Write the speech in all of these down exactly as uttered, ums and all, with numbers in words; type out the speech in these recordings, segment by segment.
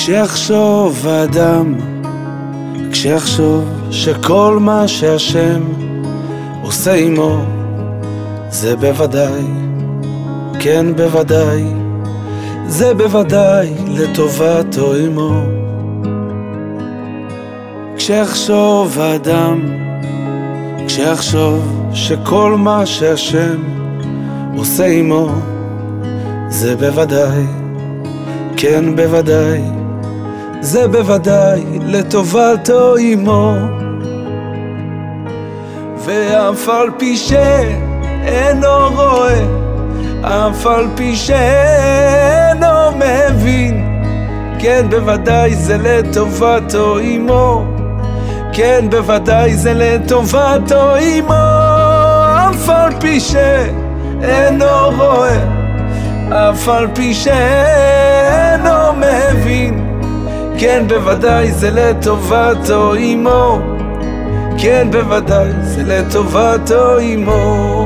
כשיחשוב האדם, כשיחשוב שכל מה שהשם עושה עמו זה בוודאי, כן בוודאי, זה בוודאי לטובתו עמו. כשיחשוב האדם, כשיחשוב שכל מה שהשם עושה עמו זה בוודאי, כן בוודאי, זה בוודאי לטובתו עמו. ואף על פי שאינו רואה, אף על פי שאינו מבין, כן בוודאי זה לטובתו עמו, כן בוודאי זה לטובתו עמו. אף על פי שאינו רואה, אף על פי שאינו מבין, כן בוודאי זה לטובתו עמו, כן בוודאי זה לטובתו עמו.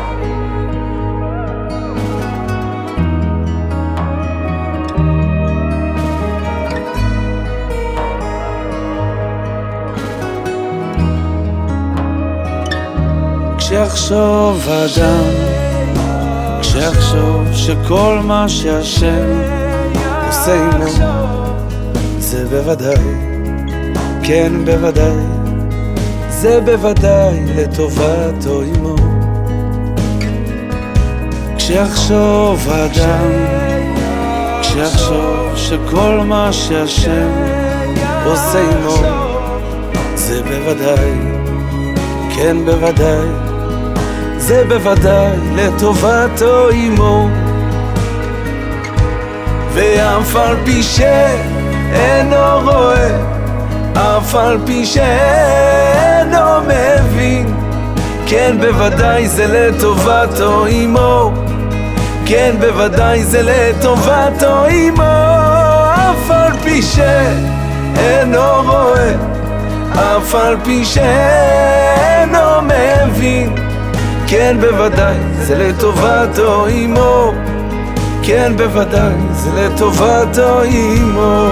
כשיחשוב האדם, כשיחשוב שכל מה שהשם עושה עמו זה בוודאי, כן בוודאי, זה בוודאי לטובתו עמו. כשיחשוב האדם, כשיחשוב שכל מה שהשם עושה עמו זה בוודאי, כן בוודאי, זה בוודאי לטובתו עמו. ואף על פי שאינו רואה, אף על פי שאינו מבין, כן בוודאי זה לטובתו עמו, כן בוודאי זה לטובתו עמו. אף על פי שאינו רואה, אף על פי שאינו מבין, כן בוודאי זה לטובתו עמו, כן בוודאי זה לטובתו עמו.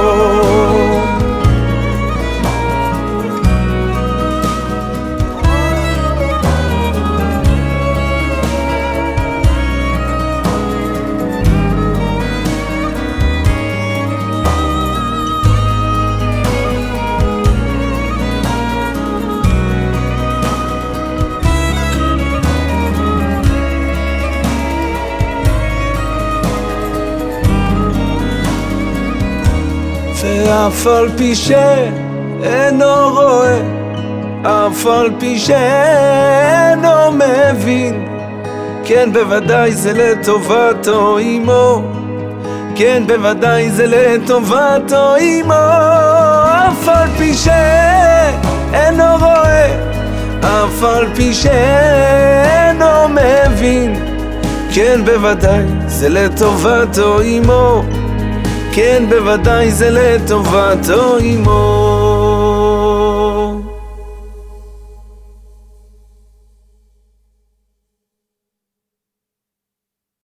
ואף על פי שאינו רואה, אף על פי שאינו מבין, כן בוודאי זה לטובתו עמו, כן בוודאי זה לטובתו עמו. אף על פי שאינו רואה, אף על פי שאינו מבין, כן בוודאי זה לטובתו עמו, כן בוודאי זה לטובתו עמו.